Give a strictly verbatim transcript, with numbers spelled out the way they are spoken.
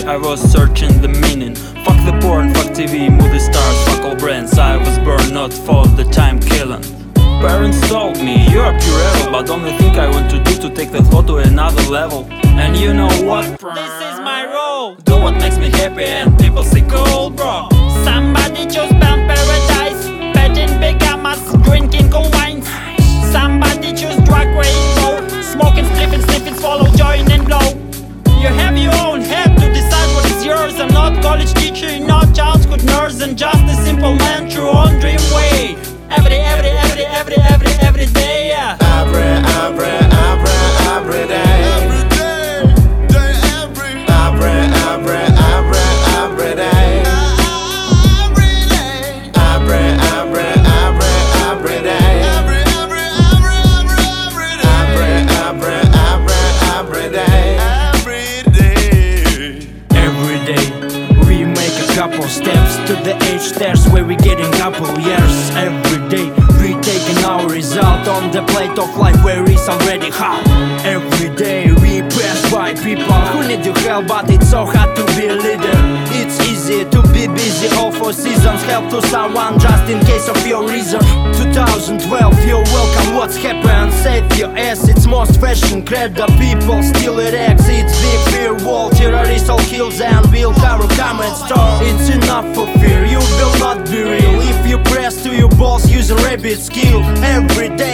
day I was searching the meaning. Fuck the porn, fuck T V, movie stars, fuck all brands. I was born not for the time killing. Parents told me, you're a pure evil, but only thing I want to do to take the thought to another level. And you know what? This is my role. Do what makes me happy and people say cool, bro. Somebody chose bound paradise, betting big amas, drinking cool wines. Somebody choose drug rainbow, smoking, sniffing, sniffing, swallow, join and blow. You have your own head to decide what is yours. I'm not college teacher, not childhood nurse, and just a simple man true on dream way. Every, every, every, every, every, every day, yeah. Every, every, every, every day. Every day, day every. Every, every, every, every day. Every day. Every, every, every, every day. Every, every, every, every, every day. Every, every, every, every day. Every day. Every day we make a couple steps to the edge stairs where we getting couple years. Every day we taking our result on the plate of life where it's already hot. Every day we pass by people who need your help, but it's so hard to be a leader. It's easy to be busy all four seasons, help to someone just in case of your reason. Twenty twelve, you're welcome, what's happened? Save your ass, it's most fashion cred. The people still it acts, it's big fear wall. Terrorists all kills and will cover comment store. It's enough for fear, you will not be real if you press to your balls using rabbit skill. Every day